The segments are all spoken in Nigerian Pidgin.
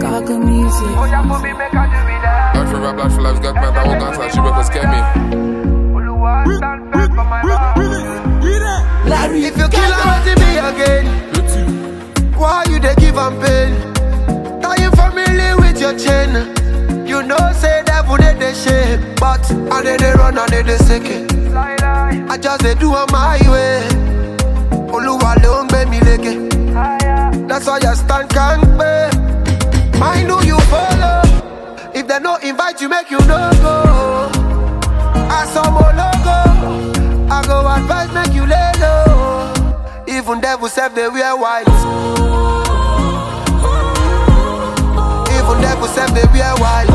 Gaga music. Oh, yeah, for me, make a do me that. Blood for rap, blood for life, got my arrogance, and she will scare me. Oluwa stand firm for my back. Larry, If you kill her, let me again. Why you dey give am pain? Dying family with your chain. You know say devil dey shame, but I dey run and dey sick it. Lie, lie, I just dey do on my way. Oluwa ló ń gbé mi lékè. higher. That's why I stand can't pay. Mind who you follow. If they no invite you, make you no go. I saw more logo. I go advise, make you lay low. Even devil self they wear white. Even devil self they wear white.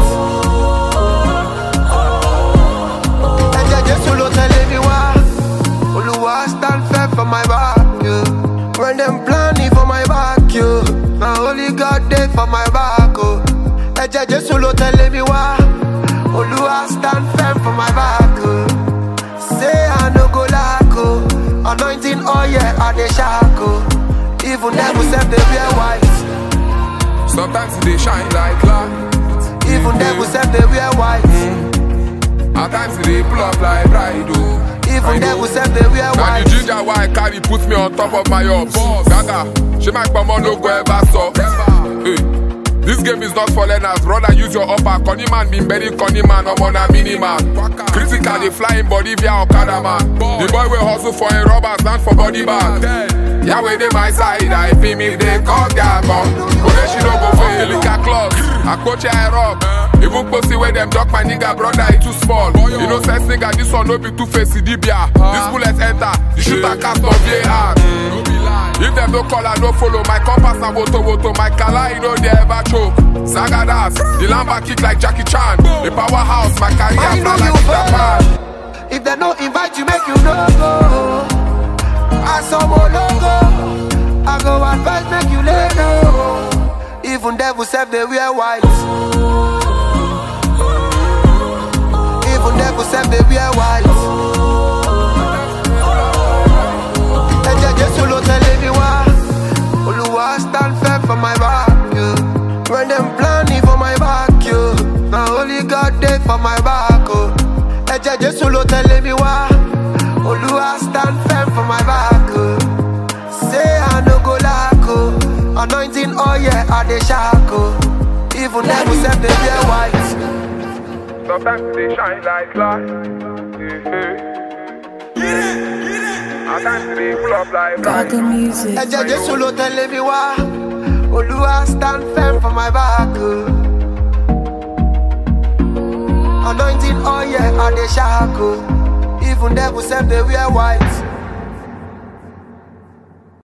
And they just solo telling me why. Oluwa stand firm for my back, yeah. When them planning for my back, yo. Now only God day for my back, oh. And they just solo telling me why. Oluwa stand firm for my back, oh. Say I no go lack, oh. Anointing, oh yeah, I dey shackle. Even devil self they wear white. Sometimes they shine like light. Even devil self they wear white. At times they pull up like bride, oh. Even devil self they wear Now the white. ginger why I carry put me on top of my ups. Gaga, she might come on no go ever stop. Hey, this game is not for learners, brother. Use your upper. Conny man been very conny man. I'm on a mini man. Critical they flying body via Okada man. The boy will hustle for a rubber stand for body bag. Yeah, when they my side, I feel me they call their gun. But then she don't go for the liquor club. I coach I rock. Even pussy where them dog my nigga brother it too small. You know sense nigga this one no be too facey dibia. This bullet enter, the shooter cast on VAR. If them no call I no follow, my compass and woto my kala you know they ever choke. Sagadas, the lamba kick like Jackie Chan. The powerhouse, my career I know fly you like Peter Pan. If they no invite you, make you no go. I saw more logo. I go advise, make you lay low. Even devil self they wear white. Even devil self they wear white. And they just solo telling me why. Oluwa stand firm for my back, yeah. When them planning for my back, yo. Now only God day for my back, oh. And they just solo telling me why. Oluwa stand firm for my back, oh. Say I no go lack, oh. Anointing, oh yeah, I dey shackle. Even devil self they wear white. Sometimes they shine like light. At times they pull up like Gaga bride. music. And they just solo telling me why. Oluwa stand firm for my back, oh. Anointing, oh yeah, I dey shackle. Even devil self they wear white.